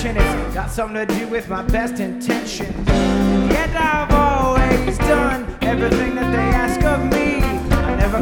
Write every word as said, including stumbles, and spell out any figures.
attention. It's got something to do with my best intentions. Yet I've always done everything that they ask of me.